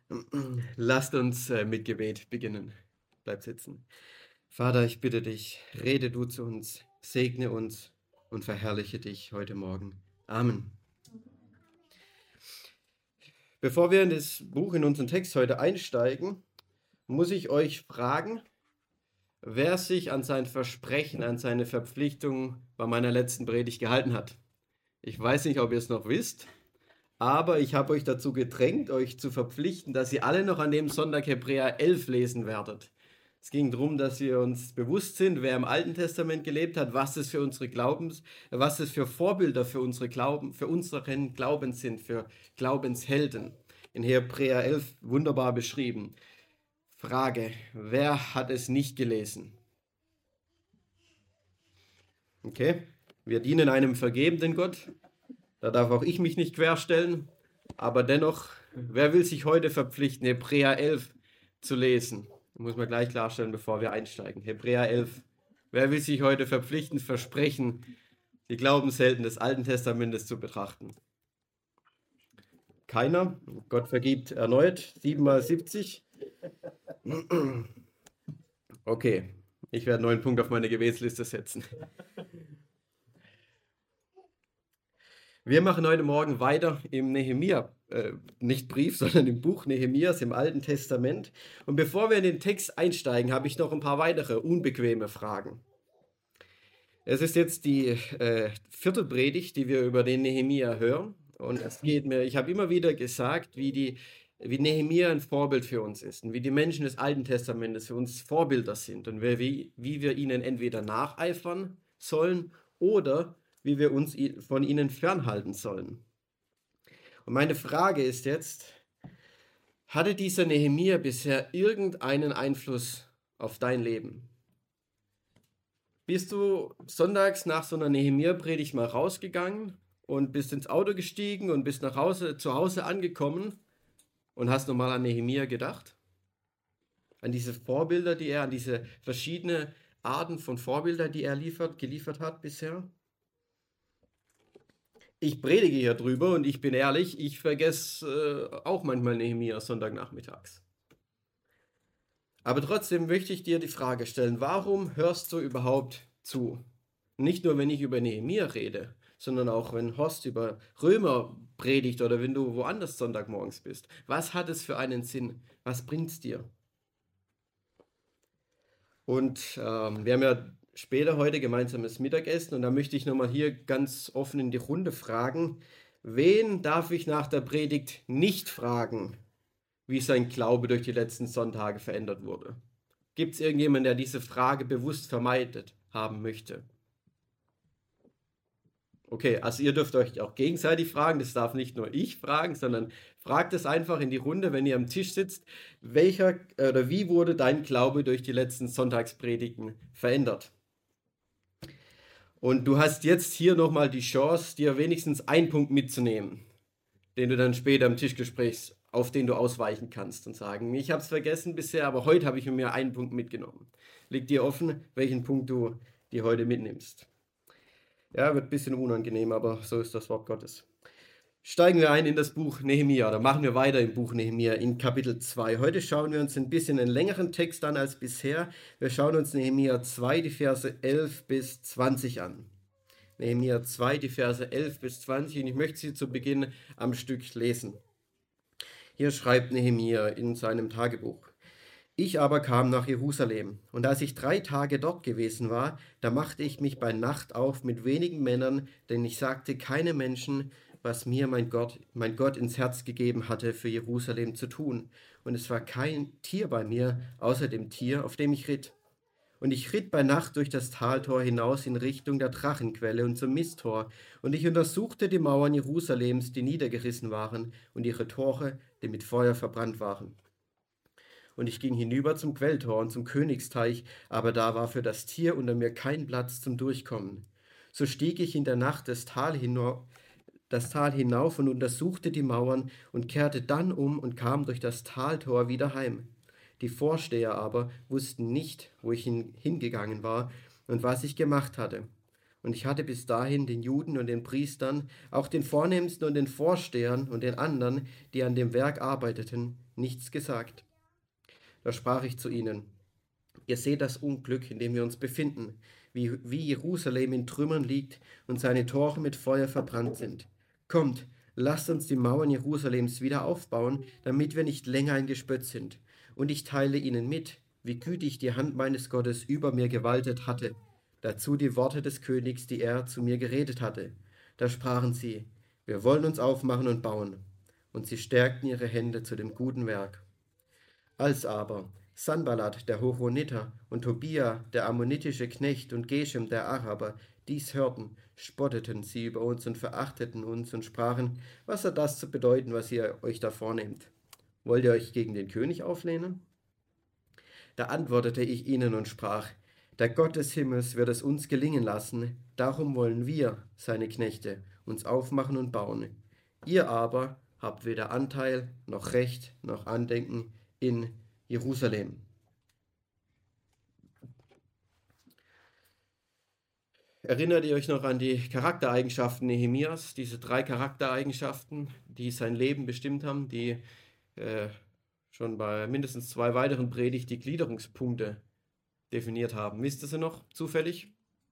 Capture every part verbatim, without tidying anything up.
Lasst uns äh, mit Gebet beginnen. Bleib sitzen. Vater, ich bitte dich, rede du zu uns, segne uns und verherrliche dich heute Morgen. Amen. Bevor wir in das Buch, in unseren Text heute einsteigen, muss ich euch fragen, wer sich an sein Versprechen, an seine Verpflichtung bei meiner letzten Predigt gehalten hat. Ich weiß nicht, ob ihr es noch wisst, aber ich habe euch dazu gedrängt, euch zu verpflichten, dass ihr alle noch an dem Sonntag Hebräer elf lesen werdet. Es ging darum, dass wir uns bewusst sind, wer im Alten Testament gelebt hat, was es für unsere Glaubens, was es für Vorbilder für unsere Glauben, für unseren Glauben sind, für Glaubenshelden. In Hebräer elf wunderbar beschrieben. Frage, wer hat es nicht gelesen? Okay, wir dienen einem vergebenden Gott. Da darf auch ich mich nicht querstellen. Aber dennoch, wer will sich heute verpflichten, Hebräer elf zu lesen? Das muss man gleich klarstellen, bevor wir einsteigen. Hebräer elf. Wer will sich heute verpflichten, versprechen, die Glaubenshelden des Alten Testamentes zu betrachten? Keiner. Gott vergibt erneut. sieben mal siebzig. Okay, ich werde einen neuen Punkt auf meine Gebetsliste setzen. Wir machen heute Morgen weiter im Nehemia, äh, nicht Brief, sondern im Buch Nehemias im Alten Testament. Und bevor wir in den Text einsteigen, habe ich noch ein paar weitere unbequeme Fragen. Es ist jetzt die äh, vierte Predigt, die wir über den Nehemia hören. Und es geht mir, ich habe immer wieder gesagt, wie, die, wie Nehemia ein Vorbild für uns ist und wie die Menschen des Alten Testamentes für uns Vorbilder sind und wie, wie wir ihnen entweder nacheifern sollen oder wie wir uns von ihnen fernhalten sollen. Und meine Frage ist jetzt, hatte dieser Nehemia bisher irgendeinen Einfluss auf dein Leben? Bist du sonntags nach so einer Nehemia-Predigt mal rausgegangen und bist ins Auto gestiegen und bist nach Hause, zu Hause angekommen und hast nochmal an Nehemia gedacht? An diese Vorbilder, die er, an diese verschiedenen Arten von Vorbildern, die er liefert, geliefert hat bisher? Ich predige hier drüber und ich bin ehrlich, ich vergesse äh, auch manchmal Nehemia Sonntagnachmittags. Aber trotzdem möchte ich dir die Frage stellen, warum hörst du überhaupt zu? Nicht nur, wenn ich über Nehemia rede, sondern auch, wenn Horst über Römer predigt oder wenn du woanders Sonntagmorgens bist. Was hat es für einen Sinn? Was bringt es dir? Und ähm, wir haben ja später heute gemeinsames Mittagessen und da möchte ich nochmal hier ganz offen in die Runde fragen, wen darf ich nach der Predigt nicht fragen, wie sein Glaube durch die letzten Sonntage verändert wurde? Gibt es irgendjemanden, der diese Frage bewusst vermeidet haben möchte? Okay, also ihr dürft euch auch gegenseitig fragen, das darf nicht nur ich fragen, sondern fragt es einfach in die Runde, wenn ihr am Tisch sitzt, welcher oder wie wurde dein Glaube durch die letzten Sonntagspredigten verändert? Und du hast jetzt hier nochmal die Chance, dir wenigstens einen Punkt mitzunehmen, den du dann später im Tischgespräch, auf den du ausweichen kannst und sagen, ich habe es vergessen bisher, aber heute habe ich mir einen Punkt mitgenommen. Liegt dir offen, welchen Punkt du dir heute mitnimmst. Ja, wird ein bisschen unangenehm, aber so ist das Wort Gottes. Steigen wir ein in das Buch Nehemia, oder machen wir weiter im Buch Nehemia in Kapitel zwei. Heute schauen wir uns ein bisschen einen längeren Text an als bisher. Wir schauen uns Nehemia zwei, die Verse elf bis zwanzig an. Nehemia zwei, die Verse elf bis zwanzig, und ich möchte sie zu Beginn am Stück lesen. Hier schreibt Nehemia in seinem Tagebuch. Ich aber kam nach Jerusalem, und als ich drei Tage dort gewesen war, da machte ich mich bei Nacht auf mit wenigen Männern, denn ich sagte keinem Menschen, was mir mein Gott, mein Gott ins Herz gegeben hatte, für Jerusalem zu tun. Und es war kein Tier bei mir, außer dem Tier, auf dem ich ritt. Und ich ritt bei Nacht durch das Taltor hinaus in Richtung der Drachenquelle und zum Misttor, und ich untersuchte die Mauern Jerusalems, die niedergerissen waren, und ihre Tore, die mit Feuer verbrannt waren. Und ich ging hinüber zum Quelltor und zum Königsteich, aber da war für das Tier unter mir kein Platz zum Durchkommen. So stieg ich in der Nacht das Tal, hinauf, das Tal hinauf und untersuchte die Mauern und kehrte dann um und kam durch das Taltor wieder heim. Die Vorsteher aber wussten nicht, wo ich hin, hingegangen war und was ich gemacht hatte. Und ich hatte bis dahin den Juden und den Priestern, auch den Vornehmsten und den Vorstehern und den anderen, die an dem Werk arbeiteten, nichts gesagt. Da sprach ich zu ihnen: Ihr seht das Unglück, in dem wir uns befinden, wie, wie Jerusalem in Trümmern liegt und seine Tore mit Feuer verbrannt sind. Kommt, lasst uns die Mauern Jerusalems wieder aufbauen, damit wir nicht länger ein Gespött sind. Und ich teile ihnen mit, wie gütig die Hand meines Gottes über mir gewaltet hatte. Dazu die Worte des Königs, die er zu mir geredet hatte. Da sprachen sie: Wir wollen uns aufmachen und bauen. Und sie stärkten ihre Hände zu dem guten Werk. Als aber Sanballat, der Horoniter, und Tobia, der ammonitische Knecht, und Geshem, der Araber, dies hörten, spotteten sie über uns und verachteten uns und sprachen: Was hat das zu bedeuten, was ihr euch da vornehmt? Wollt ihr euch gegen den König auflehnen? Da antwortete ich ihnen und sprach: Der Gott des Himmels wird es uns gelingen lassen, darum wollen wir, seine Knechte, uns aufmachen und bauen. Ihr aber habt weder Anteil noch Recht noch Andenken in Jerusalem. Erinnert ihr euch noch an die Charaktereigenschaften Nehemias, diese drei Charaktereigenschaften, die sein Leben bestimmt haben, die äh, schon bei mindestens zwei weiteren Predigt die Gliederungspunkte definiert haben? Wisst ihr sie noch zufällig?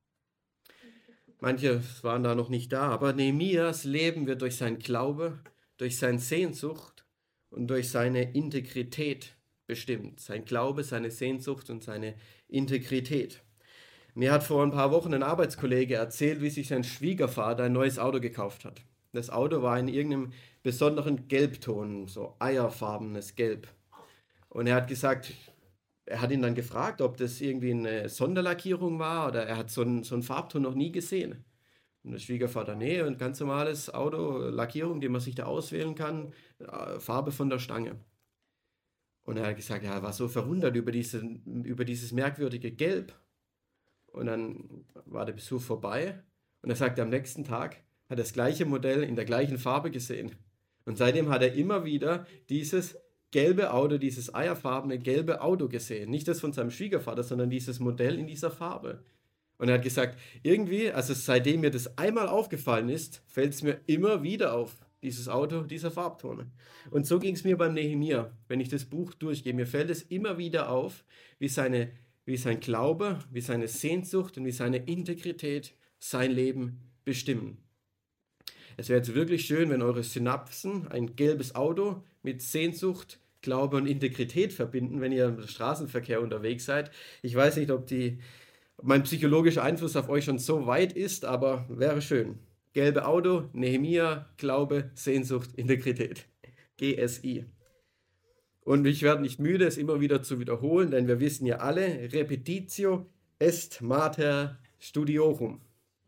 Manche waren da noch nicht da, aber Nehemias Leben wird durch sein Glaube, durch seine Sehnsucht und durch seine Integrität bestimmt. Sein Glaube, seine Sehnsucht und seine Integrität. Mir hat vor ein paar Wochen ein Arbeitskollege erzählt, wie sich sein Schwiegervater ein neues Auto gekauft hat. Das Auto war in irgendeinem besonderen Gelbton, so eierfarbenes Gelb. Und er hat gesagt, er hat ihn dann gefragt, ob das irgendwie eine Sonderlackierung war oder er hat so einen, so einen Farbton noch nie gesehen. Und der Schwiegervater: Nee, ein ganz normales Auto, Lackierung, die man sich da auswählen kann, Farbe von der Stange. Und er hat gesagt, ja, er war so verwundert über, diese, über dieses merkwürdige Gelb. Und dann war der Besuch vorbei und er sagte, am nächsten Tag hat er das gleiche Modell in der gleichen Farbe gesehen. Und seitdem hat er immer wieder dieses gelbe Auto, dieses eierfarbene gelbe Auto gesehen. Nicht das von seinem Schwiegervater, sondern dieses Modell in dieser Farbe. Und er hat gesagt, irgendwie, also seitdem mir das einmal aufgefallen ist, fällt es mir immer wieder auf, dieses Auto, dieser Farbton. Und so ging es mir beim Nehemia. Wenn ich das Buch durchgehe, mir fällt es immer wieder auf, wie seine wie sein Glaube, wie seine Sehnsucht und wie seine Integrität sein Leben bestimmen. Es wäre jetzt wirklich schön, wenn eure Synapsen ein gelbes Auto mit Sehnsucht, Glaube und Integrität verbinden, wenn ihr im Straßenverkehr unterwegs seid. Ich weiß nicht, ob, die, ob mein psychologischer Einfluss auf euch schon so weit ist, aber wäre schön. Gelbe Auto, Nehemia, Glaube, Sehnsucht, Integrität. G S I. Und ich werde nicht müde, es immer wieder zu wiederholen, denn wir wissen ja alle, Repetitio est mater studiorum.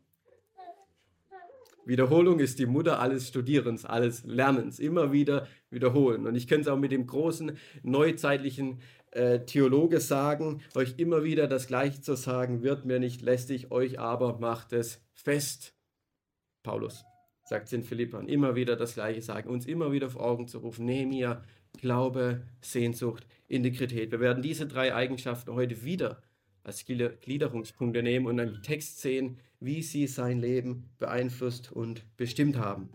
Wiederholung ist die Mutter alles Studierens, alles Lernens. Immer wieder wiederholen. Und ich könnte es auch mit dem großen neuzeitlichen äh, Theologe sagen, euch immer wieder das Gleiche zu sagen, wird mir nicht lästig, euch aber macht es fest. Paulus sagt es in Philippern, immer wieder das Gleiche sagen, uns immer wieder vor Augen zu rufen, Nehemia, Glaube, Sehnsucht, Integrität. Wir werden diese drei Eigenschaften heute wieder als Gliederungspunkte nehmen und im Text sehen, wie sie sein Leben beeinflusst und bestimmt haben.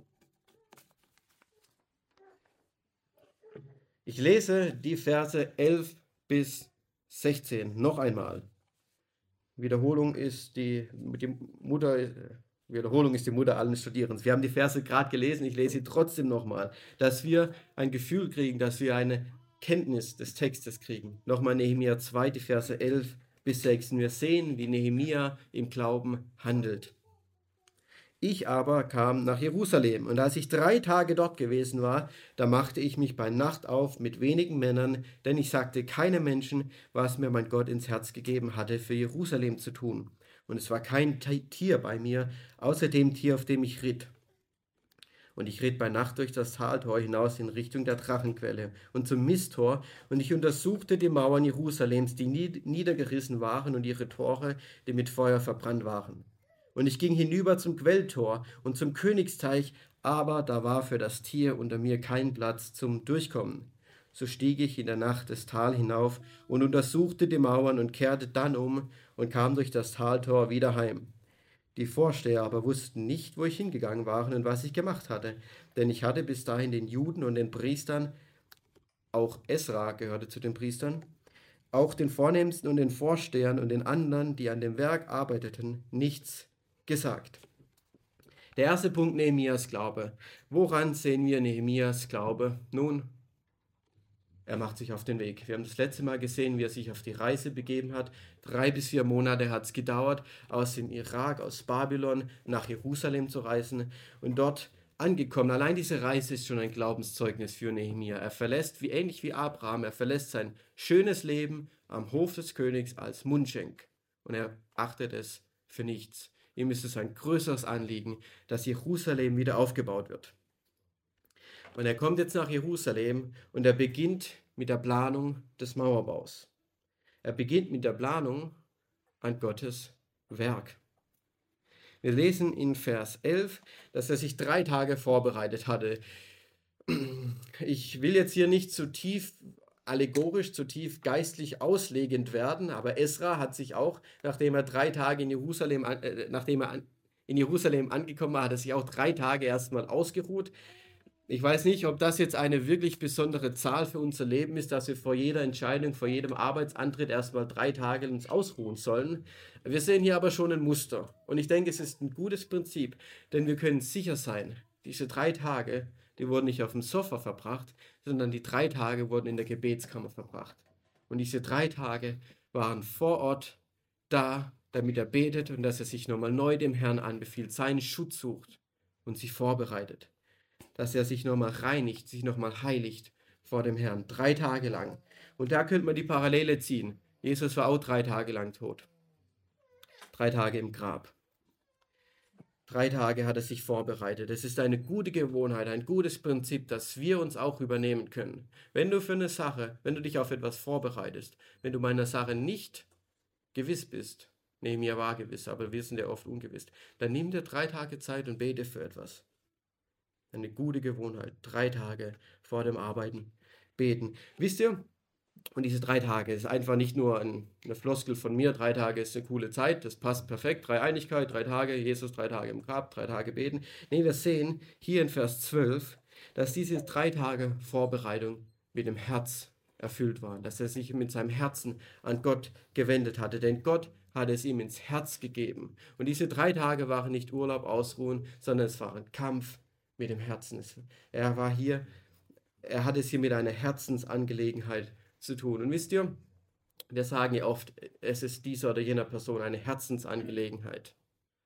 Ich lese die Verse elf bis sechzehn noch einmal. Wiederholung ist die, die Mutter... Wiederholung ist die Mutter allen Studierens. Wir haben die Verse gerade gelesen, ich lese sie trotzdem nochmal, dass wir ein Gefühl kriegen, dass wir eine Kenntnis des Textes kriegen. Nochmal Nehemia zwei, die Verse elf bis sechzehn. Wir sehen, wie Nehemia im Glauben handelt. Ich aber kam nach Jerusalem, und als ich drei Tage dort gewesen war, da machte ich mich bei Nacht auf mit wenigen Männern, denn ich sagte keinem Menschen, was mir mein Gott ins Herz gegeben hatte, für Jerusalem zu tun. Und es war kein Tier bei mir, außer dem Tier, auf dem ich ritt. Und ich ritt bei Nacht durch das Taltor hinaus in Richtung der Drachenquelle und zum Misttor, und ich untersuchte die Mauern Jerusalems, die niedergerissen waren, und ihre Tore, die mit Feuer verbrannt waren. Und ich ging hinüber zum Quelltor und zum Königsteich, aber da war für das Tier unter mir kein Platz zum Durchkommen. So stieg ich in der Nacht das Tal hinauf und untersuchte die Mauern und kehrte dann um und kam durch das Taltor wieder heim. Die Vorsteher aber wussten nicht, wo ich hingegangen war und was ich gemacht hatte, denn ich hatte bis dahin den Juden und den Priestern auch Esra gehörte zu den Priestern, auch den Vornehmsten und den Vorstehern und den anderen, die an dem Werk arbeiteten, nichts gesagt. Der erste Punkt, Nehemias Glaube. Woran sehen wir Nehemias Glaube? Nun, er macht sich auf den Weg. Wir haben das letzte Mal gesehen, wie er sich auf die Reise begeben hat. Drei bis vier Monate hat es gedauert, aus dem Irak, aus Babylon nach Jerusalem zu reisen und dort angekommen. Allein diese Reise ist schon ein Glaubenszeugnis für Nehemia. Er verlässt, wie ähnlich wie Abraham, er verlässt sein schönes Leben am Hof des Königs als Mundschenk und er achtet es für nichts. Ihm ist es ein größeres Anliegen, dass Jerusalem wieder aufgebaut wird. Und er kommt jetzt nach Jerusalem und er beginnt mit der Planung des Mauerbaus. Er beginnt mit der Planung an Gottes Werk. Wir lesen in Vers elf, dass er sich drei Tage vorbereitet hatte. Ich will jetzt hier nicht zu tief allegorisch, zu tief geistlich auslegend werden, aber Esra hat sich auch, nachdem er drei Tage in Jerusalem, äh, nachdem er an, in Jerusalem angekommen war, hat er sich auch drei Tage erstmal ausgeruht. Ich weiß nicht, ob das jetzt eine wirklich besondere Zahl für unser Leben ist, dass wir vor jeder Entscheidung, vor jedem Arbeitsantritt erstmal drei Tage uns ausruhen sollen. Wir sehen hier aber schon ein Muster. Und ich denke, es ist ein gutes Prinzip, denn wir können sicher sein, diese drei Tage, die wurden nicht auf dem Sofa verbracht, sondern die drei Tage wurden in der Gebetskammer verbracht. Und diese drei Tage waren vor Ort da, damit er betet und dass er sich nochmal neu dem Herrn anbefiehlt, seinen Schutz sucht und sich vorbereitet. Dass er sich nochmal reinigt, sich nochmal heiligt vor dem Herrn, drei Tage lang. Und da könnte man die Parallele ziehen. Jesus war auch drei Tage lang tot. Drei Tage im Grab. Drei Tage hat er sich vorbereitet. Es ist eine gute Gewohnheit, ein gutes Prinzip, das wir uns auch übernehmen können. Wenn du für eine Sache, wenn du dich auf etwas vorbereitest, wenn du meiner Sache nicht gewiss bist, Nehemia war gewiss, aber wir sind ja oft ungewiss, dann nimm dir drei Tage Zeit und bete für etwas. Eine gute Gewohnheit. Drei Tage vor dem Arbeiten beten. Wisst ihr, und diese drei Tage ist einfach nicht nur ein, eine Floskel von mir. Drei Tage ist eine coole Zeit, das passt perfekt. Dreieinigkeit, drei Tage, Jesus, drei Tage im Grab, drei Tage beten. Nee, wir sehen hier in Vers zwölf, dass diese drei Tage Vorbereitung mit dem Herz erfüllt waren. Dass er sich mit seinem Herzen an Gott gewendet hatte. Denn Gott hat es ihm ins Herz gegeben. Und diese drei Tage waren nicht Urlaub, Ausruhen, sondern es war ein Kampf mit dem Herzen. Er war hier, er hat es hier mit einer Herzensangelegenheit zu tun. Und wisst ihr, wir sagen ja oft, es ist dieser oder jener Person eine Herzensangelegenheit.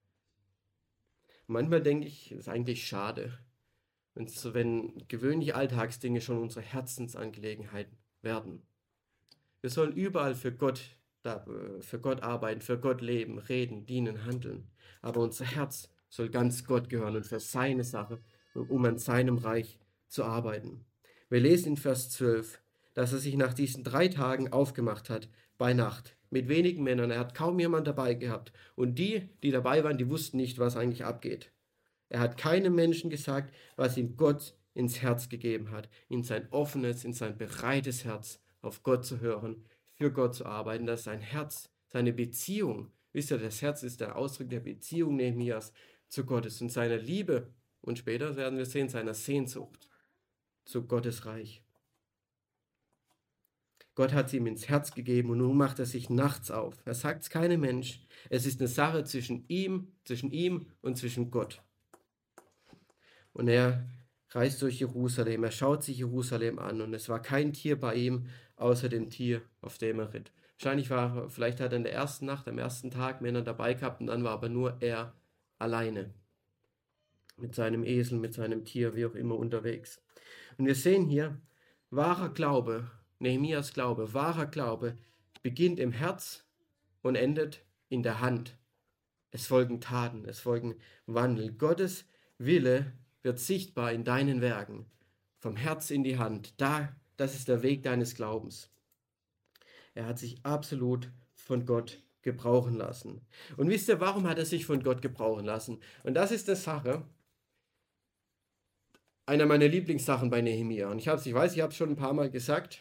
Manchmal denke ich, es ist eigentlich schade, wenn gewöhnliche Alltagsdinge schon unsere Herzensangelegenheit werden. Wir sollen überall für Gott, für Gott arbeiten, für Gott leben, reden, dienen, handeln. Aber unser Herz soll ganz Gott gehören und für seine Sache, um an seinem Reich zu arbeiten. Wir lesen in Vers zwölf, dass er sich nach diesen drei Tagen aufgemacht hat, bei Nacht, mit wenigen Männern. Er hat kaum jemand dabei gehabt. Und die, die dabei waren, die wussten nicht, was eigentlich abgeht. Er hat keinem Menschen gesagt, was ihm Gott ins Herz gegeben hat. In sein offenes, in sein bereites Herz, auf Gott zu hören, für Gott zu arbeiten, dass sein Herz, seine Beziehung, wisst ihr, das Herz ist der Ausdruck der Beziehung Nehemias zu Gottes und seiner Liebe und später werden wir sehen, seiner Sehnsucht zu Gottes Reich. Gott hat sie ihm ins Herz gegeben und nun macht er sich nachts auf. Er sagt es keinem Mensch. Es ist eine Sache zwischen ihm, zwischen ihm und zwischen Gott. Und er reist durch Jerusalem, er schaut sich Jerusalem an und es war kein Tier bei ihm, außer dem Tier, auf dem er ritt. Wahrscheinlich war, vielleicht hat er in der ersten Nacht, am ersten Tag Männer dabei gehabt und dann war aber nur er alleine. Mit seinem Esel, mit seinem Tier, wie auch immer unterwegs. Und wir sehen hier, wahrer Glaube, Nehemias Glaube, wahrer Glaube beginnt im Herz und endet in der Hand. Es folgen Taten, es folgen Wandel. Gottes Wille wird sichtbar in deinen Werken, vom Herz in die Hand. Da, das ist der Weg deines Glaubens. Er hat sich absolut von Gott gebrauchen lassen. Und wisst ihr, warum hat er sich von Gott gebrauchen lassen? Und das ist eine Sache, einer meiner Lieblingssachen bei Nehemia. Und ich, hab's, ich weiß, ich habe es schon ein paar Mal gesagt.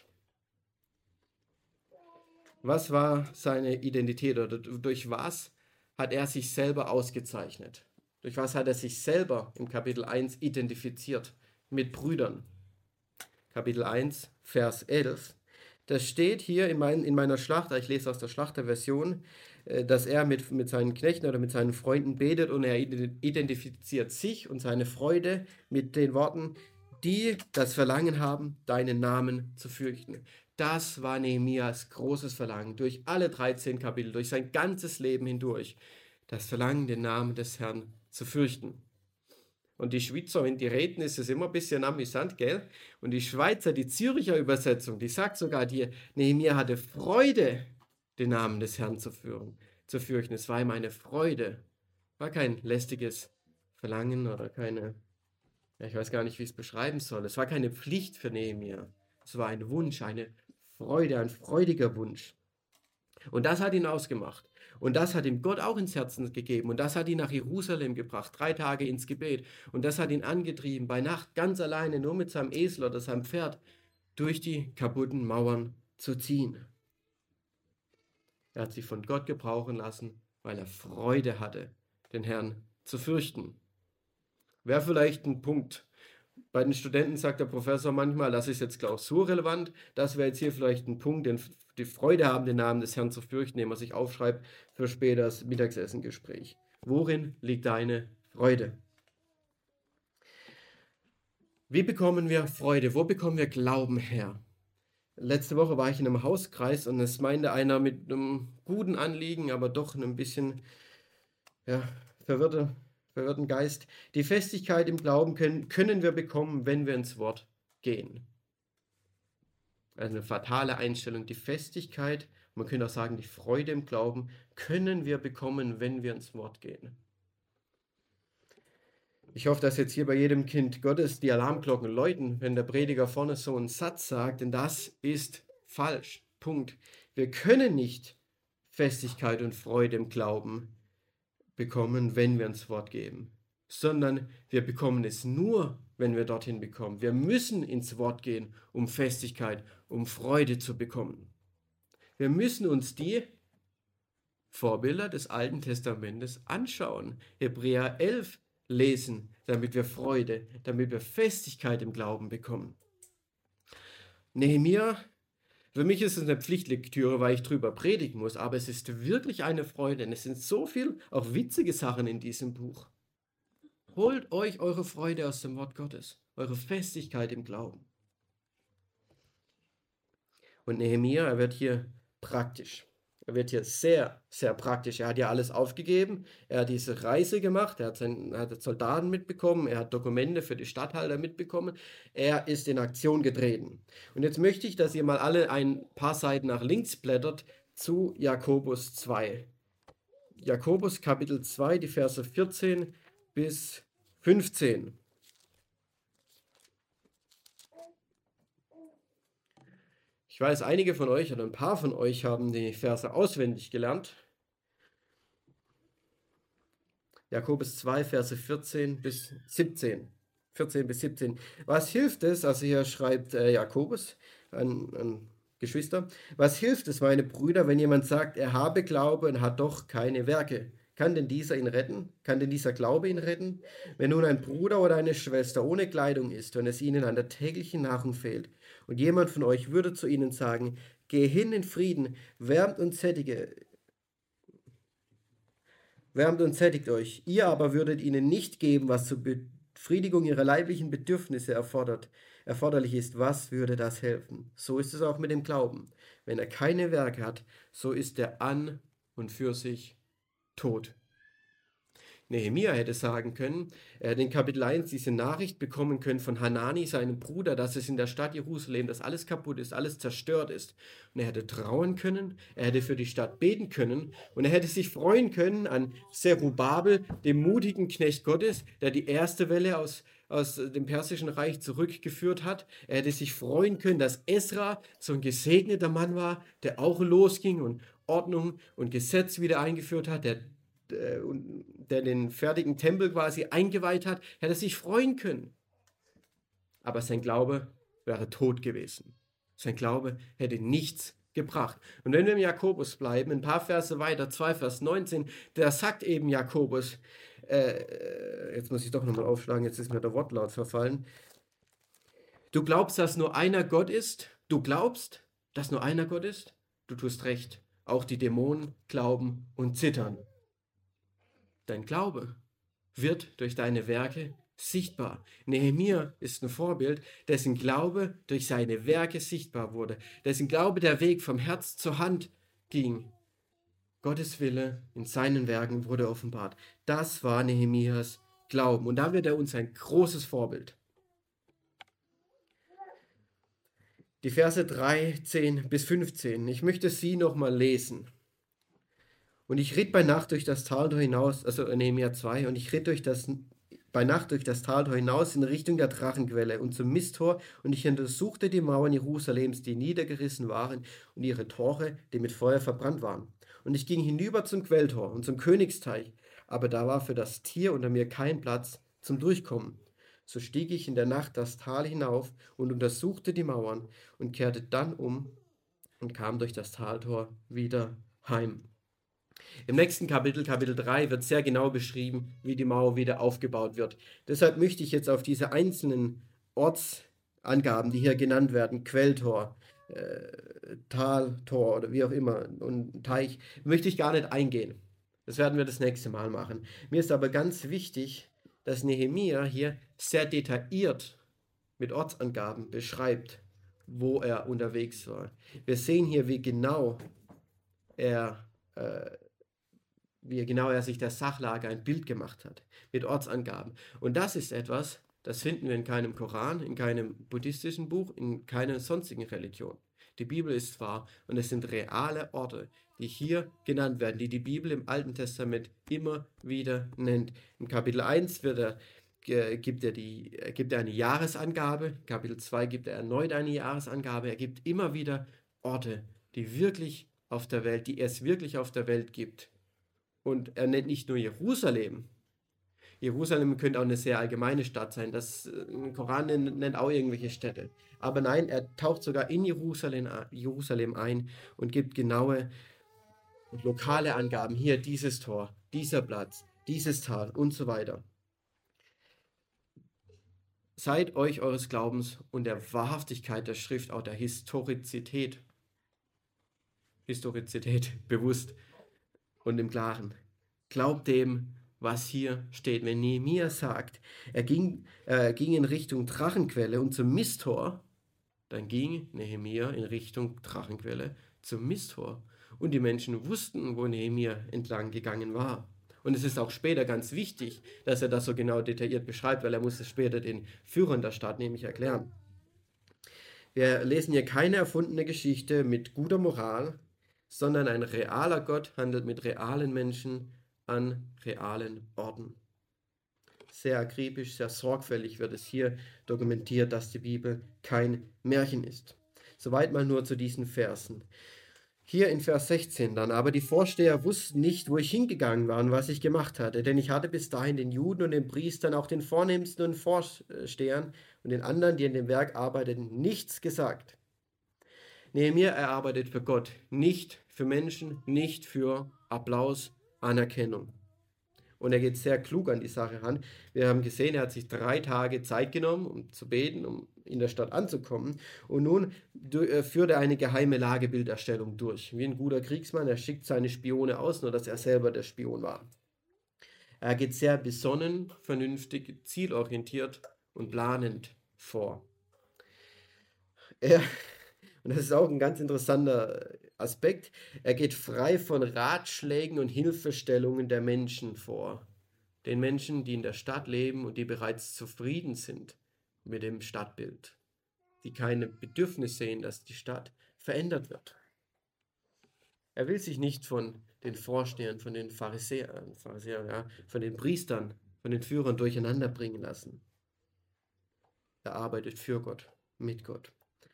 Was war seine Identität oder durch was hat er sich selber ausgezeichnet? Durch was hat er sich selber im Kapitel eins identifiziert? Mit Brüdern. Kapitel eins, Vers elf. Das steht hier in, mein, in meiner Schlachter, ich lese aus der Schlachterversion, äh, dass er mit, mit seinen Knechten oder mit seinen Freunden betet und er identifiziert sich und seine Freude mit den Worten, die das Verlangen haben, deinen Namen zu fürchten. Das war Nehemias großes Verlangen, durch alle dreizehn Kapitel, durch sein ganzes Leben hindurch. Das Verlangen, den Namen des Herrn zu fürchten. Und die Schweizer, wenn die reden, ist es immer ein bisschen amüsant, gell? Und die Schweizer, die Züricher Übersetzung, die sagt sogar, die Nehemia hatte Freude, den Namen des Herrn zu führen, zu fürchten. Es war ihm eine Freude. War kein lästiges Verlangen oder keine, ja, ich weiß gar nicht, wie ich es beschreiben soll. Es war keine Pflicht für Nehemia. Es war ein Wunsch, eine Freude, ein freudiger Wunsch. Und das hat ihn ausgemacht. Und das hat ihm Gott auch ins Herzen gegeben. Und das hat ihn nach Jerusalem gebracht, drei Tage ins Gebet. Und das hat ihn angetrieben, bei Nacht ganz alleine, nur mit seinem Esel oder seinem Pferd, durch die kaputten Mauern zu ziehen. Er hat sich von Gott gebrauchen lassen, weil er Freude hatte, den Herrn zu fürchten. Wäre vielleicht ein Punkt. Bei den Studenten sagt der Professor manchmal, das ist jetzt klausurrelevant, das wäre jetzt hier vielleicht ein Punkt, den die Freude haben, den Namen des Herrn zu fürchten, den man sich aufschreibt für später das Mittagsessengespräch. Worin liegt deine Freude? Wie bekommen wir Freude? Wo bekommen wir Glauben her? Letzte Woche war ich in einem Hauskreis und es meinte einer mit einem guten Anliegen, aber doch ein bisschen ja, verwirrte, verwirrten Geist. Die Festigkeit im Glauben können, können wir bekommen, wenn wir ins Wort gehen. Also eine fatale Einstellung. Die Festigkeit, man könnte auch sagen, die Freude im Glauben können wir bekommen, wenn wir ins Wort gehen. Ich hoffe, dass jetzt hier bei jedem Kind Gottes die Alarmglocken läuten, wenn der Prediger vorne so einen Satz sagt, denn das ist falsch. Punkt. Wir können nicht Festigkeit und Freude im Glauben bekommen, wenn wir ins Wort gehen, sondern wir bekommen es nur, wenn wir dorthin bekommen. Wir müssen ins Wort gehen, um Festigkeit, um Freude zu bekommen. Wir müssen uns die Vorbilder des Alten Testamentes anschauen. Hebräer elf lesen, damit wir Freude, damit wir Festigkeit im Glauben bekommen. Nehemia, für mich ist es eine Pflichtlektüre, weil ich drüber predigen muss, aber es ist wirklich eine Freude. Und es sind so viele auch witzige Sachen in diesem Buch. Holt euch eure Freude aus dem Wort Gottes, eure Festigkeit im Glauben. Und Nehemia, er wird hier praktisch. Er wird hier sehr, sehr praktisch. Er hat ja alles aufgegeben. Er hat diese Reise gemacht. Er hat, seinen, er hat Soldaten mitbekommen. Er hat Dokumente für die Statthalter mitbekommen. Er ist in Aktion getreten. Und jetzt möchte ich, dass ihr mal alle ein paar Seiten nach links blättert zu Jakobus zwei. Jakobus Kapitel zwei, die Verse vierzehn bis fünfzehn. Ich weiß, einige von euch oder ein paar von euch haben die Verse auswendig gelernt. Jakobus zwei, Verse vierzehn bis siebzehn. vierzehn bis siebzehn. Was hilft es, also hier schreibt äh, Jakobus an, an Geschwister, was hilft es, meine Brüder, wenn jemand sagt, er habe Glaube und hat doch keine Werke? Kann denn dieser ihn retten? Kann denn dieser Glaube ihn retten? Wenn nun ein Bruder oder eine Schwester ohne Kleidung ist und es ihnen an der täglichen Nahrung fehlt und jemand von euch würde zu ihnen sagen, geh hin in Frieden, wärmt und sättige, wärmt und sättigt euch. Ihr aber würdet ihnen nicht geben, was zur Befriedigung ihrer leiblichen Bedürfnisse erfordert, erforderlich ist. Was würde das helfen? So ist es auch mit dem Glauben. Wenn er keine Werke hat, so ist er an und für sich tot. Nehemia hätte sagen können, er hätte in Kapitel eins diese Nachricht bekommen können von Hanani, seinem Bruder, dass es in der Stadt Jerusalem, dass alles kaputt ist, alles zerstört ist. Und er hätte trauern können, er hätte für die Stadt beten können und er hätte sich freuen können an Zerubabel, dem mutigen Knecht Gottes, der die erste Welle aus, aus dem Persischen Reich zurückgeführt hat. Er hätte sich freuen können, dass Esra so ein gesegneter Mann war, der auch losging und Ordnung und Gesetz wieder eingeführt hat, der, der, der den fertigen Tempel quasi eingeweiht hat, hätte sich freuen können. Aber sein Glaube wäre tot gewesen. Sein Glaube hätte nichts gebracht. Und wenn wir im Jakobus bleiben, ein paar Verse weiter, zwei Vers neunzehn, da sagt eben Jakobus, äh, jetzt muss ich doch nochmal aufschlagen, jetzt ist mir der Wortlaut verfallen, Du glaubst, dass nur einer Gott ist? Du glaubst, dass nur einer Gott ist? Du tust recht. Auch die Dämonen glauben und zittern. Dein Glaube wird durch deine Werke sichtbar. Nehemia ist ein Vorbild, dessen Glaube durch seine Werke sichtbar wurde, dessen Glaube der Weg vom Herz zur Hand ging. Gottes Wille in seinen Werken wurde offenbart. Das war Nehemias Glauben. Und da wird er uns ein großes Vorbild. Die Verse drei, zehn bis fünfzehn. Ich möchte sie nochmal lesen. Und ich ritt bei Nacht durch das Taltor hinaus, also Nehemia zwei, und ich ritt durch das, bei Nacht durch das Taltor hinaus in Richtung der Drachenquelle und zum Misttor, und ich untersuchte die Mauern Jerusalems, die niedergerissen waren, und ihre Tore, die mit Feuer verbrannt waren. Und ich ging hinüber zum Quelltor und zum Königsteich, aber da war für das Tier unter mir kein Platz zum Durchkommen. So stieg ich in der Nacht das Tal hinauf und untersuchte die Mauern und kehrte dann um und kam durch das Taltor wieder heim. Im nächsten Kapitel, Kapitel drei, wird sehr genau beschrieben, wie die Mauer wieder aufgebaut wird. Deshalb möchte ich jetzt auf diese einzelnen Ortsangaben, die hier genannt werden, Quelltor, äh, Taltor oder wie auch immer, und Teich, möchte ich gar nicht eingehen. Das werden wir das nächste Mal machen. Mir ist aber ganz wichtig, dass Nehemia hier sehr detailliert mit Ortsangaben beschreibt, wo er unterwegs war. Wir sehen hier, wie genau er äh, wie genau er sich der Sachlage ein Bild gemacht hat, mit Ortsangaben. Und das ist etwas, das finden wir in keinem Koran, in keinem buddhistischen Buch, in keiner sonstigen Religion. Die Bibel ist wahr und es sind reale Orte, die hier genannt werden, die die Bibel im Alten Testament immer wieder nennt. Im Kapitel eins wird er, äh, gibt, er die, äh, gibt er eine Jahresangabe, Kapitel zwei gibt er erneut eine Jahresangabe, er gibt immer wieder Orte, die wirklich auf der Welt, die es wirklich auf der Welt gibt. Und er nennt nicht nur Jerusalem. Jerusalem könnte auch eine sehr allgemeine Stadt sein. Das im Koran nennt auch irgendwelche Städte. Aber nein, er taucht sogar in Jerusalem, Jerusalem ein und gibt genaue lokale Angaben. Hier dieses Tor, dieser Platz, dieses Tal und so weiter. Seid euch eures Glaubens und der Wahrhaftigkeit der Schrift, auch der Historizität, Historizität bewusst und im Klaren. Glaubt dem, was hier steht. Wenn Nehemia sagt, er ging, äh, ging in Richtung Drachenquelle und zum Misttor, dann ging Nehemia in Richtung Drachenquelle zum Misttor. Und die Menschen wussten, wo Nehemia entlang gegangen war. Und es ist auch später ganz wichtig, dass er das so genau detailliert beschreibt, weil er muss es später den Führern der Stadt nämlich erklären. Wir lesen hier keine erfundene Geschichte mit guter Moral, sondern ein realer Gott handelt mit realen Menschen an realen Orten. Sehr akribisch, sehr sorgfältig wird es hier dokumentiert, dass die Bibel kein Märchen ist. Soweit mal nur zu diesen Versen. Hier in Vers sechzehn dann, aber die Vorsteher wussten nicht, wo ich hingegangen war und was ich gemacht hatte, denn ich hatte bis dahin den Juden und den Priestern, auch den Vornehmsten und Vorstehern und den anderen, die in dem Werk arbeiteten, nichts gesagt. Nehemia, er arbeitet für Gott, nicht für Menschen, nicht für Applaus, Anerkennung. Und er geht sehr klug an die Sache ran. Wir haben gesehen, er hat sich drei Tage Zeit genommen, um zu beten, um in der Stadt anzukommen. Und nun führt er eine geheime Lagebilderstellung durch. Wie ein guter Kriegsmann, er schickt seine Spione aus, nur dass er selber der Spion war. Er geht sehr besonnen, vernünftig, zielorientiert und planend vor. Er, und das ist auch ein ganz interessanter Aspekt, er geht frei von Ratschlägen und Hilfestellungen der Menschen vor. Den Menschen, die in der Stadt leben und die bereits zufrieden sind mit dem Stadtbild. Die keine Bedürfnis sehen, dass die Stadt verändert wird. Er will sich nicht von den Vorstehern, von den Pharisäern, Pharisäern ja, von den Priestern, von den Führern durcheinander bringen lassen. Er arbeitet für Gott, mit Gott.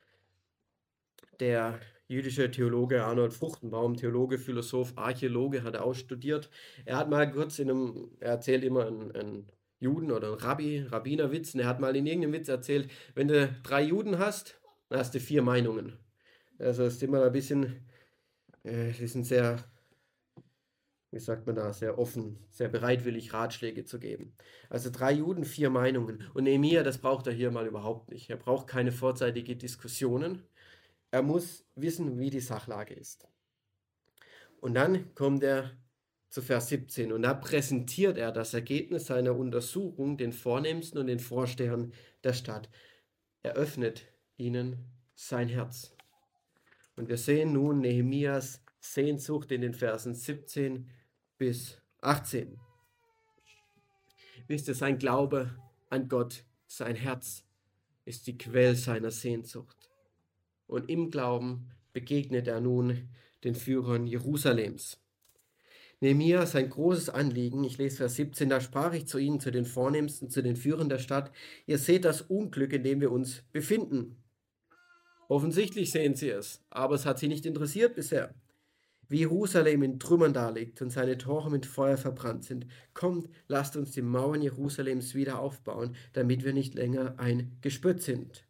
Der jüdische Theologe Arnold Fruchtenbaum, Theologe, Philosoph, Archäologe, hat er auch studiert. Er hat mal kurz in einem, er erzählt immer einen, einen Juden oder einen Rabbi, Rabbinerwitz, und er hat mal in irgendeinem Witz erzählt, wenn du drei Juden hast, dann hast du vier Meinungen. Also es ist immer ein bisschen, äh, die sind sehr wie sagt man da, sehr offen, sehr bereitwillig Ratschläge zu geben. Also drei Juden, vier Meinungen. Und Nehemia, das braucht er hier mal überhaupt nicht. Er braucht keine vorzeitige Diskussionen. Er muss wissen, wie die Sachlage ist. Und dann kommt er zu Vers siebzehn und da präsentiert er das Ergebnis seiner Untersuchung den Vornehmsten und den Vorstehern der Stadt. Er öffnet ihnen sein Herz. Und wir sehen nun Nehemias Sehnsucht in den Versen siebzehn bis achtzehn. Wisst ihr, sein Glaube an Gott, sein Herz ist die Quelle seiner Sehnsucht. Und im Glauben begegnet er nun den Führern Jerusalems. Nehemia, sein großes Anliegen, ich lese Vers siebzehn, da sprach ich zu ihnen, zu den Vornehmsten, zu den Führern der Stadt, ihr seht das Unglück, in dem wir uns befinden. Offensichtlich sehen sie es, aber es hat sie nicht interessiert bisher. Wie Jerusalem in Trümmern daliegt und seine Tore mit Feuer verbrannt sind, kommt, lasst uns die Mauern Jerusalems wieder aufbauen, damit wir nicht länger ein Gespött sind.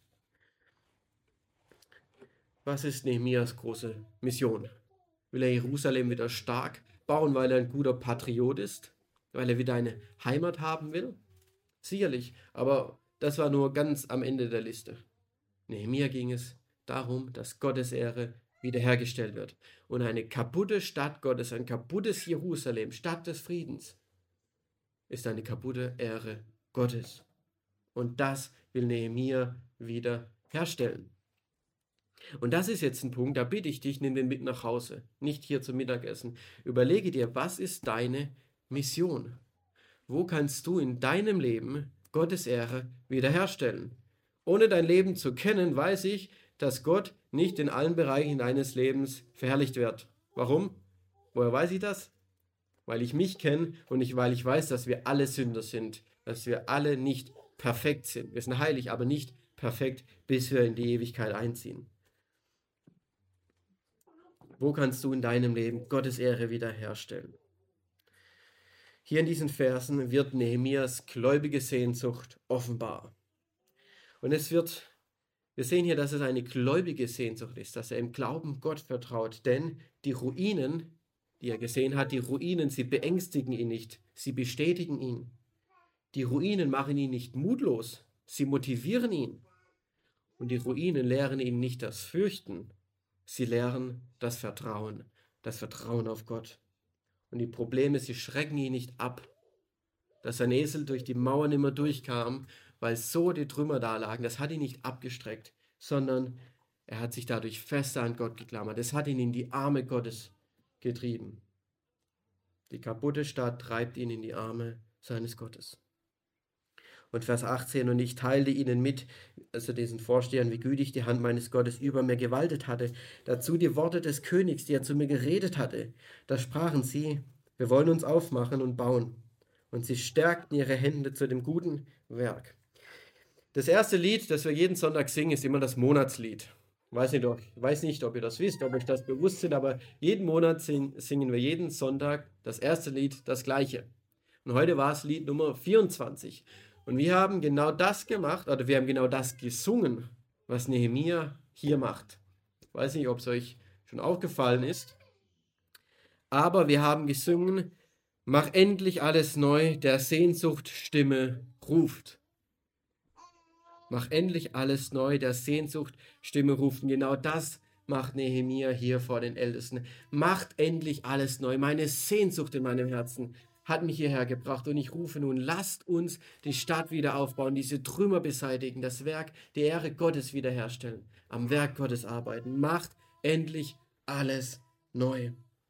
Was ist Nehemias große Mission? Will er Jerusalem wieder stark bauen, weil er ein guter Patriot ist? Weil er wieder eine Heimat haben will? Sicherlich, aber das war nur ganz am Ende der Liste. Nehemia ging es darum, dass Gottes Ehre wiederhergestellt wird. Und eine kaputte Stadt Gottes, ein kaputtes Jerusalem, Stadt des Friedens, ist eine kaputte Ehre Gottes. Und das will Nehemia wiederherstellen. Und das ist jetzt ein Punkt, da bitte ich dich, nimm den mit nach Hause, nicht hier zum Mittagessen. Überlege dir, was ist deine Mission? Wo kannst du in deinem Leben Gottes Ehre wiederherstellen? Ohne dein Leben zu kennen, weiß ich, dass Gott nicht in allen Bereichen deines Lebens verherrlicht wird. Warum? Woher weiß ich das? Weil ich mich kenne und ich, weil ich weiß, dass wir alle Sünder sind, dass wir alle nicht perfekt sind. Wir sind heilig, aber nicht perfekt, bis wir in die Ewigkeit einziehen. Wo kannst du in deinem Leben Gottes Ehre wiederherstellen? Hier in diesen Versen wird Nehemias gläubige Sehnsucht offenbar. Und es wird, wir sehen hier, dass es eine gläubige Sehnsucht ist, dass er im Glauben Gott vertraut, denn die Ruinen, die er gesehen hat, die Ruinen, sie beängstigen ihn nicht, sie bestätigen ihn. Die Ruinen machen ihn nicht mutlos, sie motivieren ihn. Und die Ruinen lehren ihn nicht das Fürchten, sie lehren das Vertrauen, das Vertrauen auf Gott. Und die Probleme, sie schrecken ihn nicht ab, dass ein Esel durch die Mauern immer durchkam, weil so die Trümmer da lagen, das hat ihn nicht abgestreckt, sondern er hat sich dadurch fester an Gott geklammert. Es hat ihn in die Arme Gottes getrieben. Die kaputte Stadt treibt ihn in die Arme seines Gottes. Und Vers achtzehn, und ich teilte ihnen mit, also diesen Vorstehern, wie gütig die Hand meines Gottes über mir gewaltet hatte, dazu die Worte des Königs, die er zu mir geredet hatte. Da sprachen sie, wir wollen uns aufmachen und bauen. Und sie stärkten ihre Hände zu dem guten Werk. Das erste Lied, das wir jeden Sonntag singen, ist immer das Monatslied. Ich weiß nicht, ob, ich weiß nicht, ob ihr das wisst, ob euch das bewusst sind, aber jeden Monat sing, singen wir jeden Sonntag das erste Lied, das gleiche. Und heute war es Lied Nummer vierundzwanzig. Und wir haben genau das gemacht, oder wir haben genau das gesungen, was Nehemia hier macht. Ich weiß nicht, ob es euch schon aufgefallen ist, aber wir haben gesungen, mach endlich alles neu, der Sehnsucht Stimme ruft. Mach endlich alles neu, der Sehnsucht Stimme ruft. Und genau das macht Nehemia hier vor den Ältesten. Macht endlich alles neu. Meine Sehnsucht in meinem Herzen hat mich hierher gebracht und ich rufe nun, lasst uns die Stadt wieder aufbauen, diese Trümmer beseitigen, das Werk, die Ehre Gottes wiederherstellen, am Werk Gottes arbeiten. Macht endlich alles neu.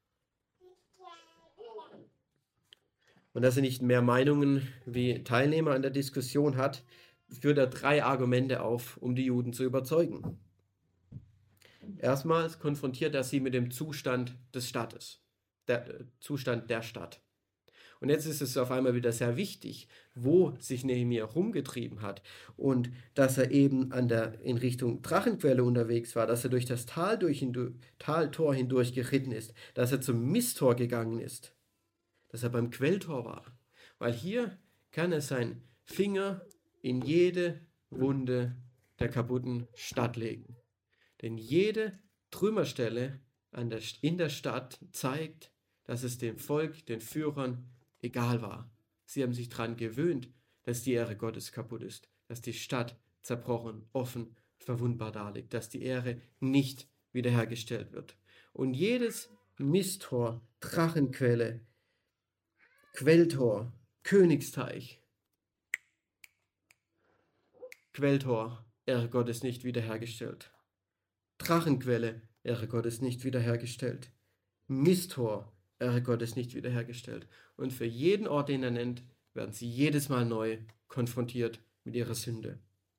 Und dass er nicht mehr Meinungen wie Teilnehmer an der Diskussion hat, führt er drei Argumente auf, um die Juden zu überzeugen. Erstmals konfrontiert er sie mit dem Zustand des Stadtes, der äh, Zustand der Stadt. Und jetzt ist es auf einmal wieder sehr wichtig, wo sich Nehemia rumgetrieben hat und dass er eben an der, in Richtung Drachenquelle unterwegs war, dass er durch das Tal durch hindu, Taltor hindurch geritten ist, dass er zum Misttor gegangen ist, dass er beim Quelltor war. Weil hier kann er seinen Finger in jede Wunde der kaputten Stadt legen. Denn jede Trümmerstelle an der, in der Stadt zeigt, dass es dem Volk, den Führern egal war. Sie haben sich daran gewöhnt, dass die Ehre Gottes kaputt ist, dass die Stadt zerbrochen, offen, verwundbar daliegt, dass die Ehre nicht wiederhergestellt wird. Und jedes Misttor, Drachenquelle, Quelltor, Königsteich, Quelltor, Ehre Gottes nicht wiederhergestellt. Drachenquelle, Ehre Gottes nicht wiederhergestellt. Misttor, Ehre Gottes nicht wiederhergestellt. Und für jeden Ort, den er nennt, werden sie jedes Mal neu konfrontiert mit ihrer Sünde.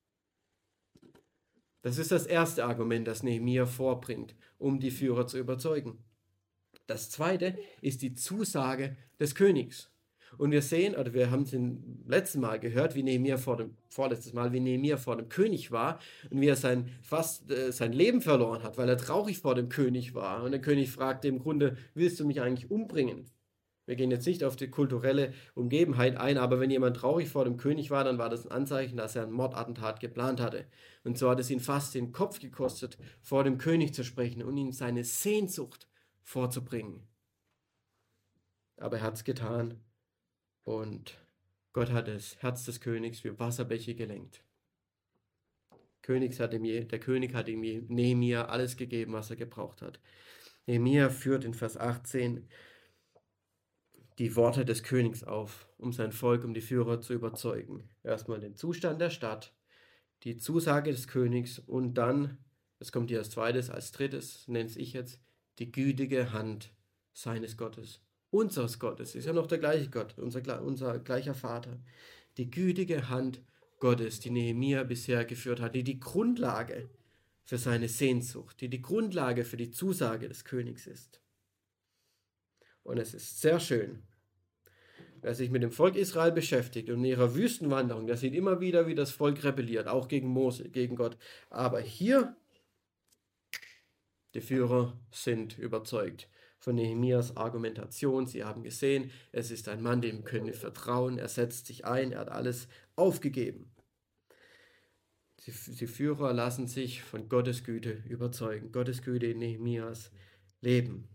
Das ist das erste Argument, das Nehemia vorbringt, um die Führer zu überzeugen. Das zweite ist die Zusage des Königs. Und wir sehen, oder wir haben es im letzten Mal gehört, wie Nehemia vor dem, vorletztes Mal, wie Nehemia vor dem König war und wie er sein, fast äh, sein Leben verloren hat, weil er traurig vor dem König war. Und der König fragte im Grunde, willst du mich eigentlich umbringen? Wir gehen jetzt nicht auf die kulturelle Umgebenheit ein, aber wenn jemand traurig vor dem König war, dann war das ein Anzeichen, dass er ein Mordattentat geplant hatte. Und so hat es ihn fast den Kopf gekostet, vor dem König zu sprechen und ihm seine Sehnsucht vorzubringen. Aber er hat es getan und Gott hat das Herz des Königs wie Wasserbäche gelenkt. Königs hat ihm, der König hat ihm Nehemia alles gegeben, was er gebraucht hat. Nehemia führt in Vers achtzehn die Worte des Königs auf, um sein Volk, um die Führer zu überzeugen. Erstmal den Zustand der Stadt, die Zusage des Königs und dann, das kommt hier als zweites, als drittes, nenne es ich jetzt, die gütige Hand seines Gottes. Unseres Gottes, ist ja noch der gleiche Gott, unser, unser gleicher Vater. Die gütige Hand Gottes, die Nehemia bisher geführt hat, die die Grundlage für seine Sehnsucht, die die Grundlage für die Zusage des Königs ist. Und es ist sehr schön, wer sich mit dem Volk Israel beschäftigt und in ihrer Wüstenwanderung, der sieht immer wieder, wie das Volk rebelliert, auch gegen Mose, gegen Gott. Aber hier, die Führer sind überzeugt von Nehemias Argumentation. Sie haben gesehen, es ist ein Mann, dem können wir vertrauen. Er setzt sich ein, er hat alles aufgegeben. Die, die Führer lassen sich von Gottes Güte überzeugen. Gottes Güte in Nehemias Leben.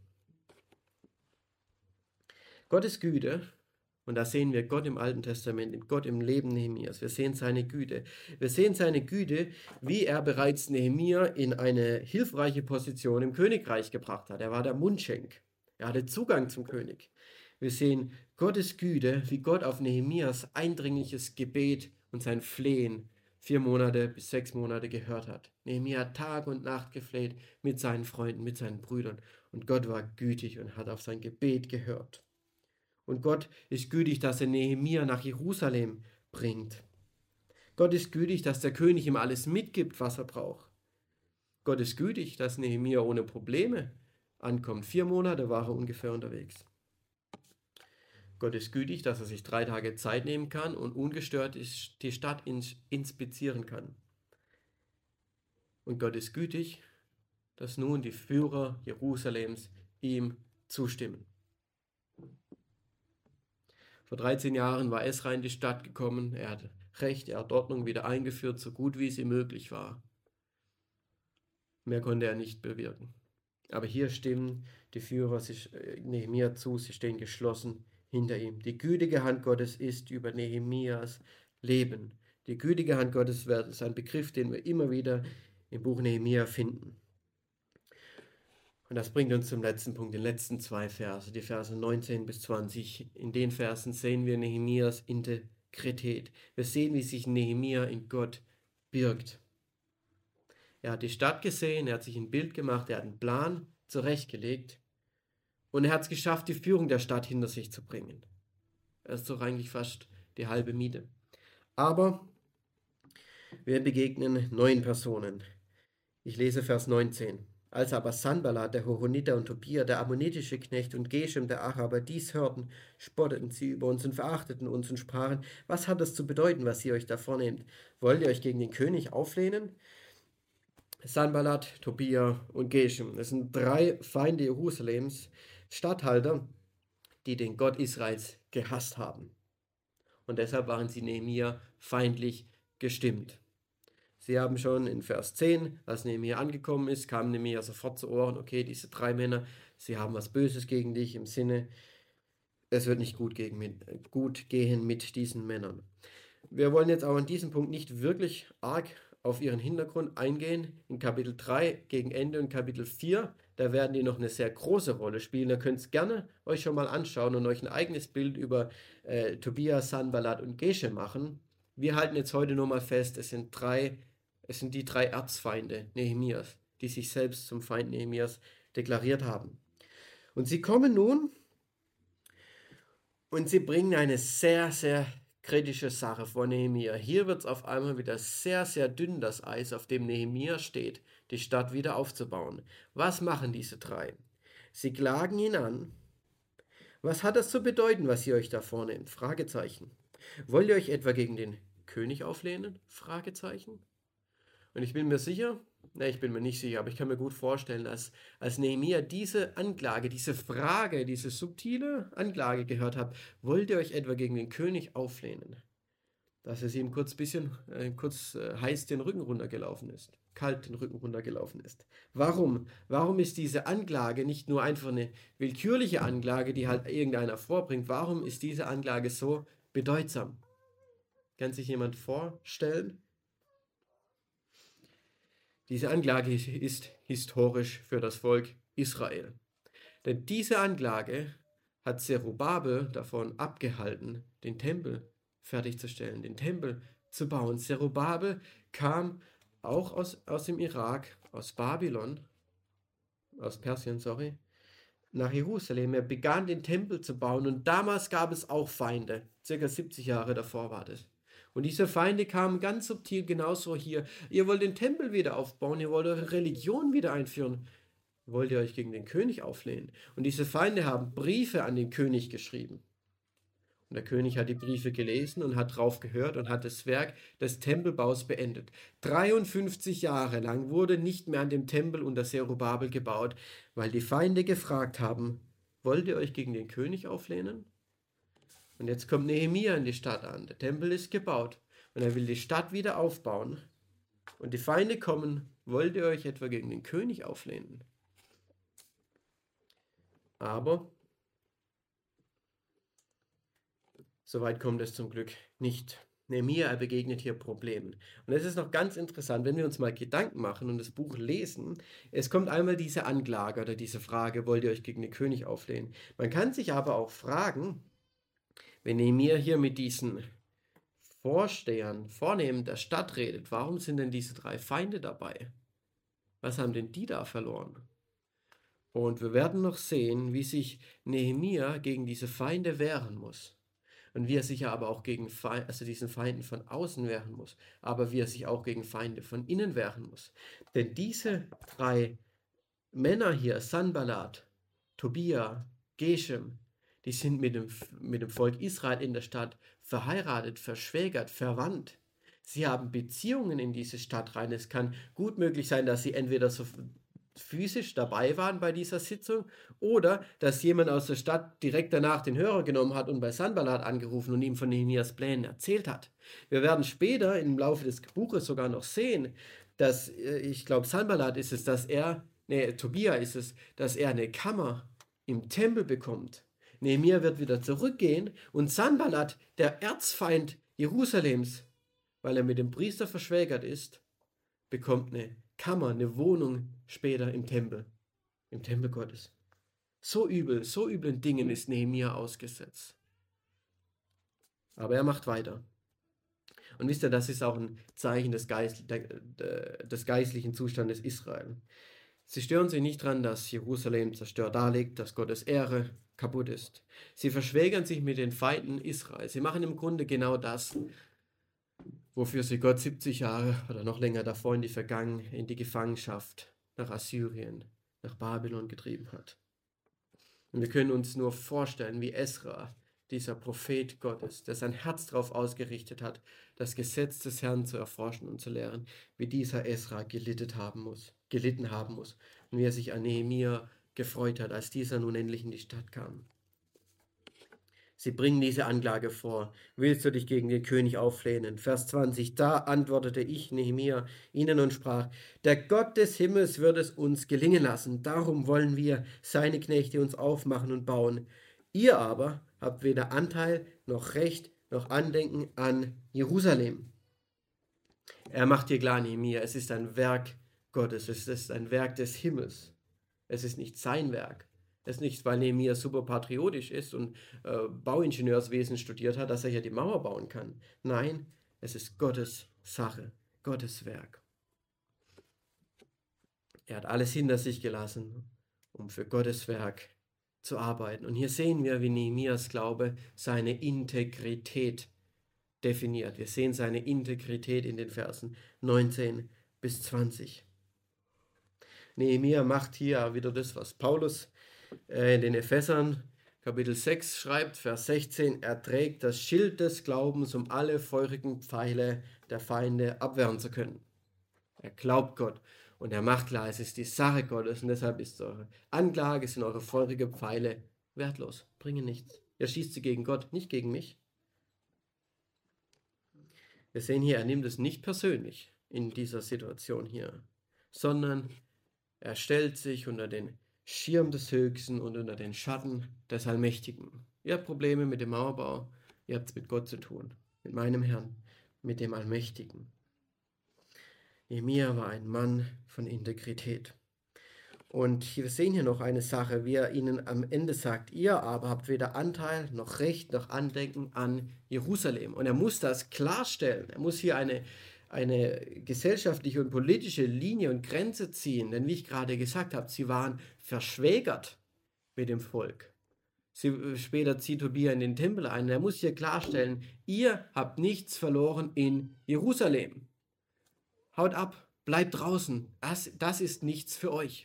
Gottes Güte, und da sehen wir Gott im Alten Testament, Gott im Leben Nehemias. Wir sehen seine Güte. Wir sehen seine Güte, wie er bereits Nehemia in eine hilfreiche Position im Königreich gebracht hat. Er war der Mundschenk. Er hatte Zugang zum König. Wir sehen Gottes Güte, wie Gott auf Nehemias eindringliches Gebet und sein Flehen vier Monate bis sechs Monate gehört hat. Nehemia hat Tag und Nacht gefleht mit seinen Freunden, mit seinen Brüdern. Und Gott war gütig und hat auf sein Gebet gehört. Und Gott ist gütig, dass er Nehemia nach Jerusalem bringt. Gott ist gütig, dass der König ihm alles mitgibt, was er braucht. Gott ist gütig, dass Nehemia ohne Probleme ankommt. Vier Monate war er ungefähr unterwegs. Gott ist gütig, dass er sich drei Tage Zeit nehmen kann und ungestört die Stadt inspizieren kann. Und Gott ist gütig, dass nun die Führer Jerusalems ihm zustimmen. Vor dreizehn Jahren war Esra in die Stadt gekommen. Er hat Recht, er hat Ordnung wieder eingeführt, so gut wie sie möglich war. Mehr konnte er nicht bewirken. Aber hier stimmen die Führer sich Nehemia zu, sie stehen geschlossen hinter ihm. Die gütige Hand Gottes ist über Nehemias Leben. Die gütige Hand Gottes ist ein Begriff, den wir immer wieder im Buch Nehemia finden. Und das bringt uns zum letzten Punkt, den letzten zwei Verse, die Verse neunzehn bis zwanzig. In den Versen sehen wir Nehemias Integrität. Wir sehen, wie sich Nehemia in Gott birgt. Er hat die Stadt gesehen, er hat sich ein Bild gemacht, er hat einen Plan zurechtgelegt und er hat es geschafft, die Führung der Stadt hinter sich zu bringen. Das ist doch eigentlich fast die halbe Miete. Aber wir begegnen neuen Personen. Ich lese Vers neunzehn. Als aber Sanballat, der Horoniter, und Tobia, der ammonitische Knecht, und Geshem, der Araber, dies hörten, spotteten sie über uns und verachteten uns und sprachen, was hat das zu bedeuten, was ihr euch da vornehmt? Wollt ihr euch gegen den König auflehnen? Sanballat, Tobia und Geshem, das sind drei Feinde Jerusalems, Statthalter, die den Gott Israels gehasst haben. Und deshalb waren sie Nehemia feindlich gestimmt. Sie haben schon in Vers zehn, als Nehemia angekommen ist, kam Nehemia sofort zu Ohren, okay, diese drei Männer, sie haben was Böses gegen dich im Sinne, es wird nicht gut, gegen, mit, gut gehen mit diesen Männern. Wir wollen jetzt auch an diesem Punkt nicht wirklich arg auf ihren Hintergrund eingehen. In Kapitel drei gegen Ende und Kapitel vier, da werden die noch eine sehr große Rolle spielen. Da könnt ihr es gerne euch schon mal anschauen und euch ein eigenes Bild über äh, Tobia, Sanballat und Geshem machen. Wir halten jetzt heute nur mal fest, es sind drei, es sind die drei Erzfeinde Nehemias, die sich selbst zum Feind Nehemias deklariert haben. Und sie kommen nun und sie bringen eine sehr, sehr kritische Sache vor Nehemia. Hier wird es auf einmal wieder sehr, sehr dünn, das Eis, auf dem Nehemia steht, die Stadt wieder aufzubauen. Was machen diese drei? Sie klagen ihn an. Was hat das zu bedeuten, was ihr euch da vornehmt? Fragezeichen. Wollt ihr euch etwa gegen den König auflehnen? Fragezeichen. Und ich bin mir sicher, ne, ich bin mir nicht sicher, aber ich kann mir gut vorstellen, dass als Nehemia diese Anklage, diese Frage, diese subtile Anklage gehört hat, wollt ihr euch etwa gegen den König auflehnen? Dass es ihm kurz bisschen, äh, kurz äh, heiß den Rücken runtergelaufen ist, kalt den Rücken runtergelaufen ist. Warum? Warum ist diese Anklage nicht nur einfach eine willkürliche Anklage, die halt irgendeiner vorbringt? Warum ist diese Anklage so bedeutsam? Kann sich jemand vorstellen? Diese Anklage ist historisch für das Volk Israel. Denn diese Anklage hat Zerubabel davon abgehalten, den Tempel fertigzustellen, den Tempel zu bauen. Zerubabel kam auch aus, aus dem Irak, aus Babylon, aus Persien, sorry, nach Jerusalem. Er begann den Tempel zu bauen und damals gab es auch Feinde. Circa siebzig Jahre davor war das. Und diese Feinde kamen ganz subtil genauso hier. Ihr wollt den Tempel wieder aufbauen, ihr wollt eure Religion wieder einführen. Wollt ihr euch gegen den König auflehnen? Und diese Feinde haben Briefe an den König geschrieben. Und der König hat die Briefe gelesen und hat drauf gehört und hat das Werk des Tempelbaus beendet. dreiundfünfzig Jahre lang wurde nicht mehr an dem Tempel unter Zerubabel gebaut, weil die Feinde gefragt haben, wollt ihr euch gegen den König auflehnen? Und jetzt kommt Nehemia in die Stadt an. Der Tempel ist gebaut und er will die Stadt wieder aufbauen. Und die Feinde kommen, wollt ihr euch etwa gegen den König auflehnen? Aber soweit kommt es zum Glück nicht. Nehemia, er begegnet hier Problemen. Und es ist noch ganz interessant, wenn wir uns mal Gedanken machen und das Buch lesen, es kommt einmal diese Anklage oder diese Frage, wollt ihr euch gegen den König auflehnen? Man kann sich aber auch fragen, wenn Nehemia hier mit diesen Vorstehern, Vornehmen der Stadt redet, warum sind denn diese drei Feinde dabei? Was haben denn die da verloren? Und wir werden noch sehen, wie sich Nehemia gegen diese Feinde wehren muss. Und wie er sich aber auch gegen Fe also diesen Feinden von außen wehren muss. Aber wie er sich auch gegen Feinde von innen wehren muss. Denn diese drei Männer hier, Sanballat, Tobia, Geshem, die sind mit dem, mit dem Volk Israel in der Stadt verheiratet, verschwägert, verwandt. Sie haben Beziehungen in diese Stadt rein. Es kann gut möglich sein, dass sie entweder so physisch dabei waren bei dieser Sitzung oder dass jemand aus der Stadt direkt danach den Hörer genommen hat und bei Sanballat angerufen und ihm von Nehemias Plänen erzählt hat. Wir werden später im Laufe des Buches sogar noch sehen, dass, ich glaube, Sanballat ist es, dass er, nee, Tobia ist es, dass er eine Kammer im Tempel bekommt. Nehemia wird wieder zurückgehen und Sanballat, der Erzfeind Jerusalems, weil er mit dem Priester verschwägert ist, bekommt eine Kammer, eine Wohnung später im Tempel, im Tempel Gottes. So übel, so üblen Dingen ist Nehemia ausgesetzt. Aber er macht weiter. Und wisst ihr, das ist auch ein Zeichen des, Geist, des geistlichen Zustandes Israel. Sie stören sich nicht daran, dass Jerusalem zerstört daliegt, dass Gottes Ehre kaputt ist. Sie verschwägern sich mit den Feinden Israels. Sie machen im Grunde genau das, wofür sie Gott siebzig Jahre oder noch länger davor in die Vergangenheit, in die Gefangenschaft nach Assyrien, nach Babylon getrieben hat. Und wir können uns nur vorstellen, wie Esra, dieser Prophet Gottes, der sein Herz darauf ausgerichtet hat, das Gesetz des Herrn zu erforschen und zu lehren, wie dieser Esra gelitten haben muss, gelitten haben muss und wie er sich an Nehemia gefreut hat, als dieser nun endlich in die Stadt kam. Sie bringen diese Anklage vor. Willst du dich gegen den König auflehnen? Vers zwanzig. Da antwortete ich, Nehemia, ihnen und sprach, der Gott des Himmels wird es uns gelingen lassen. Darum wollen wir, seine Knechte, uns aufmachen und bauen. Ihr aber habt weder Anteil noch Recht noch Andenken an Jerusalem. Er macht dir klar, Nehemia, es ist ein Werk Gottes, es ist ein Werk des Himmels. Es ist nicht sein Werk. Es ist nicht, weil Nehemia super patriotisch ist und äh, Bauingenieurswesen studiert hat, dass er hier die Mauer bauen kann. Nein, es ist Gottes Sache, Gottes Werk. Er hat alles hinter sich gelassen, um für Gottes Werk zu arbeiten. Und hier sehen wir, wie Nehemias Glaube seine Integrität definiert. Wir sehen seine Integrität in den Versen neunzehn bis zwanzig. Nehemia macht hier wieder das, was Paulus äh, in den Ephesern Kapitel sechs schreibt, Vers sechzehn, er trägt das Schild des Glaubens, um alle feurigen Pfeile der Feinde abwehren zu können. Er glaubt Gott und er macht klar, es ist die Sache Gottes und deshalb ist eure Anklage, sind eure feurigen Pfeile wertlos, bringen nichts. Ihr schießt sie gegen Gott, nicht gegen mich. Wir sehen hier, er nimmt es nicht persönlich in dieser Situation hier, sondern er stellt sich unter den Schirm des Höchsten und unter den Schatten des Allmächtigen. Ihr habt Probleme mit dem Mauerbau, ihr habt es mit Gott zu tun, mit meinem Herrn, mit dem Allmächtigen. Nehemia war ein Mann von Integrität. Und wir sehen hier noch eine Sache, wie er ihnen am Ende sagt, ihr aber habt weder Anteil noch Recht noch Andenken an Jerusalem. Und er muss das klarstellen, er muss hier eine eine gesellschaftliche und politische Linie und Grenze ziehen, denn wie ich gerade gesagt habe, sie waren verschwägert mit dem Volk. Sie, später zieht Tobia in den Tempel ein. Er muss hier klarstellen, ihr habt nichts verloren in Jerusalem. Haut ab, bleibt draußen, das, das ist nichts für euch.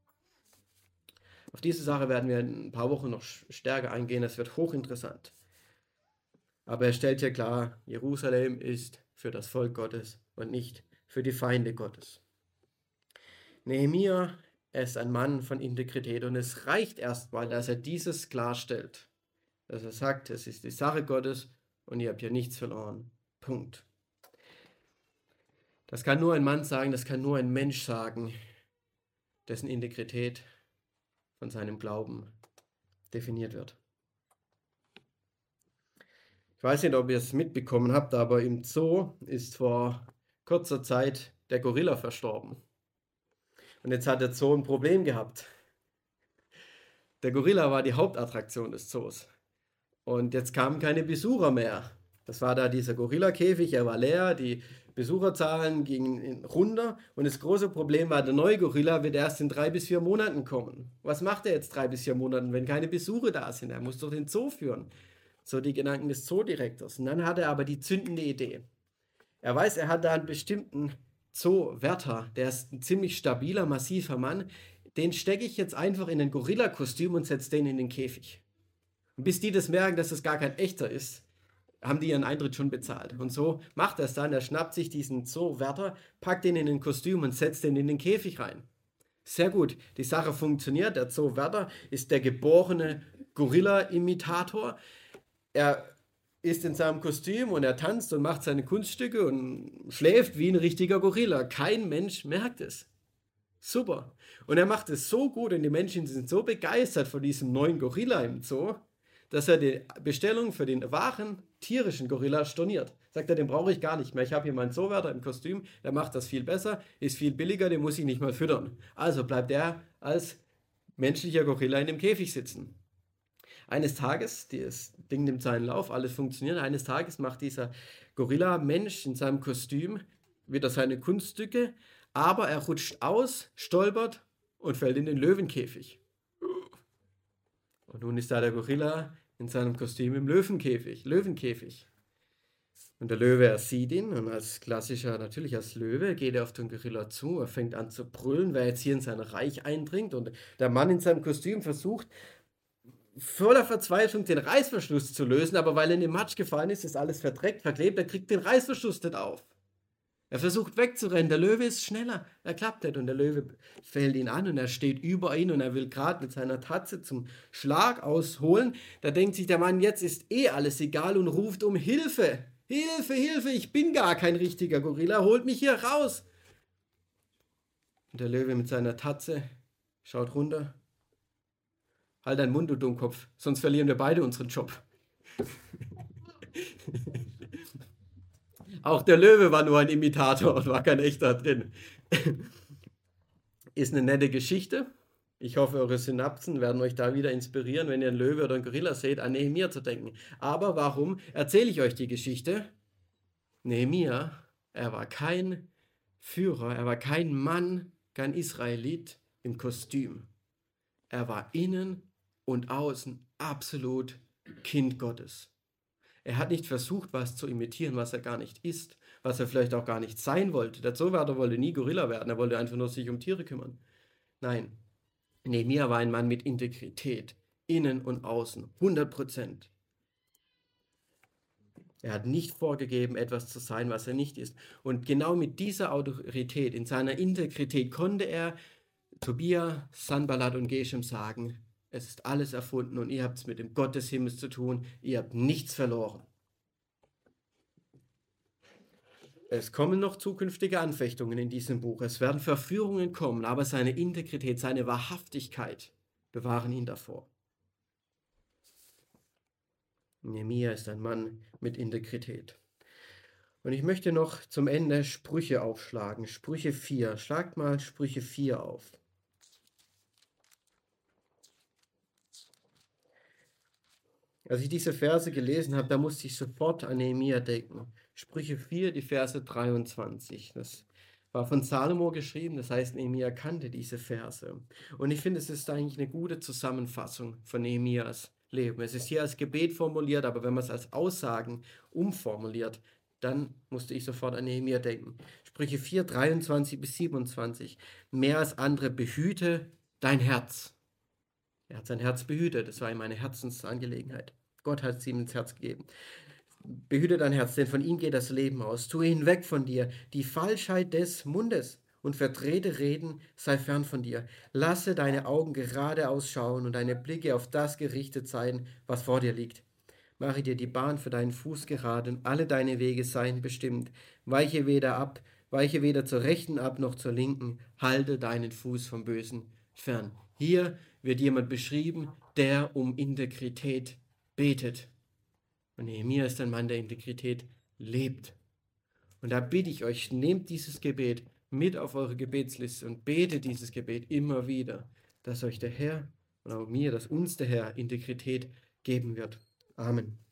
Auf diese Sache werden wir in ein paar Wochen noch stärker eingehen, das wird hochinteressant. Aber er stellt hier klar, Jerusalem ist für das Volk Gottes und nicht für die Feinde Gottes. Nehemia ist ein Mann von Integrität und es reicht erstmal, dass er dieses klarstellt. Dass er sagt, es ist die Sache Gottes und ihr habt hier nichts verloren. Punkt. Das kann nur ein Mann sagen, das kann nur ein Mensch sagen, dessen Integrität von seinem Glauben definiert wird. Ich weiß nicht, ob ihr es mitbekommen habt, aber im Zoo ist vor kurzer Zeit der Gorilla verstorben. Und jetzt hat der Zoo ein Problem gehabt. Der Gorilla war die Hauptattraktion des Zoos. Und jetzt kamen keine Besucher mehr. Das war da dieser Gorillakäfig, er war leer, die Besucherzahlen gingen runter. Und das große Problem war, der neue Gorilla wird erst in drei bis vier Monaten kommen. Was macht er jetzt drei bis vier Monaten, wenn keine Besucher da sind? Er muss doch den Zoo führen. So die Gedanken des Zoodirektors. Und dann hat er aber die zündende Idee. Er weiß, er hat da einen bestimmten Zoowärter, der ist ein ziemlich stabiler, massiver Mann. Den stecke ich jetzt einfach in ein Gorilla-Kostüm und setze den in den Käfig. Und bis die das merken, dass das gar kein echter ist, haben die ihren Eintritt schon bezahlt. Und so macht er es dann. Er schnappt sich diesen Zoowärter, packt den in ein Kostüm und setzt den in den Käfig rein. Sehr gut, die Sache funktioniert. Der Zoowärter ist der geborene Gorilla-Imitator. Er ist in seinem Kostüm und er tanzt und macht seine Kunststücke und schläft wie ein richtiger Gorilla. Kein Mensch merkt es. Super. Und er macht es so gut und die Menschen sind so begeistert von diesem neuen Gorilla im Zoo, dass er die Bestellung für den wahren tierischen Gorilla storniert. Sagt er, den brauche ich gar nicht mehr. Ich habe hier meinen Zoowärter im Kostüm, der macht das viel besser, ist viel billiger, den muss ich nicht mal füttern. Also bleibt er als menschlicher Gorilla in dem Käfig sitzen. Eines Tages, das Ding nimmt seinen Lauf, alles funktioniert, eines Tages macht dieser Gorilla-Mensch in seinem Kostüm wieder seine Kunststücke, aber er rutscht aus, stolpert und fällt in den Löwenkäfig. Und nun ist da der Gorilla in seinem Kostüm im Löwenkäfig, Löwenkäfig. Und der Löwe, er sieht ihn und als klassischer, natürlich als Löwe, geht er auf den Gorilla zu, er fängt an zu brüllen, wer jetzt hier in sein Reich eindringt und der Mann in seinem Kostüm versucht, voller Verzweiflung den Reißverschluss zu lösen, aber weil er in den Matsch gefallen ist, ist alles verdreckt, verklebt, er kriegt den Reißverschluss nicht auf. Er versucht wegzurennen, der Löwe ist schneller, er klappt nicht und der Löwe fällt ihn an und er steht über ihn und er will gerade mit seiner Tatze zum Schlag ausholen. Da denkt sich der Mann, jetzt ist eh alles egal und ruft um Hilfe. Hilfe, Hilfe, ich bin gar kein richtiger Gorilla, holt mich hier raus. Und der Löwe mit seiner Tatze schaut runter. Halt deinen Mund, du Dummkopf, sonst verlieren wir beide unseren Job. Auch der Löwe war nur ein Imitator und war kein echter drin. Ist eine nette Geschichte. Ich hoffe, eure Synapsen werden euch da wieder inspirieren, wenn ihr einen Löwe oder einen Gorilla seht, an Nehemia zu denken. Aber warum erzähle ich euch die Geschichte? Nehemia, er war kein Führer, er war kein Mann, kein Israelit im Kostüm. Er war innen und außen absolut Kind Gottes. Er hat nicht versucht, was zu imitieren, was er gar nicht ist, was er vielleicht auch gar nicht sein wollte. Der Zollwärter wollte nie Gorilla werden, er wollte einfach nur sich um Tiere kümmern. Nein, Nehemia war ein Mann mit Integrität, innen und außen, hundert Prozent. Er hat nicht vorgegeben, etwas zu sein, was er nicht ist. Und genau mit dieser Autorität, in seiner Integrität, konnte er Tobia, Sanballat und Geshem sagen, es ist alles erfunden und ihr habt es mit dem Gott des Himmels zu tun, ihr habt nichts verloren. Es kommen noch zukünftige Anfechtungen in diesem Buch, es werden Verführungen kommen, aber seine Integrität, seine Wahrhaftigkeit bewahren ihn davor. Nehemia ist ein Mann mit Integrität. Und ich möchte noch zum Ende Sprüche aufschlagen, Sprüche vier. Schlagt mal Sprüche vier auf. Als ich diese Verse gelesen habe, da musste ich sofort an Nehemia denken. Sprüche vier, die Verse dreiundzwanzig. Das war von Salomo geschrieben, das heißt, Nehemia kannte diese Verse. Und ich finde, es ist eigentlich eine gute Zusammenfassung von Nehemias Leben. Es ist hier als Gebet formuliert, aber wenn man es als Aussagen umformuliert, dann musste ich sofort an Nehemia denken. Sprüche vier, dreiundzwanzig bis siebenundzwanzig. Mehr als andere behüte dein Herz. Er hat sein Herz behütet, das war ihm eine Herzensangelegenheit. Gott hat es ihm ins Herz gegeben. Behüte dein Herz, denn von ihm geht das Leben aus. Tue hinweg von dir die Falschheit des Mundes und verdrehte Reden sei fern von dir. Lasse deine Augen gerade ausschauen und deine Blicke auf das gerichtet sein, was vor dir liegt. Mache dir die Bahn für deinen Fuß gerade und alle deine Wege seien bestimmt. Weiche weder ab, weiche weder zur Rechten ab noch zur Linken. Halte deinen Fuß vom Bösen fern. Hier wird jemand beschrieben, der um Integrität betet. Und Nehemia ist ein Mann, der Integrität lebt. Und da bitte ich euch, nehmt dieses Gebet mit auf eure Gebetsliste und betet dieses Gebet immer wieder, dass euch der Herr und auch mir, dass uns der Herr Integrität geben wird. Amen.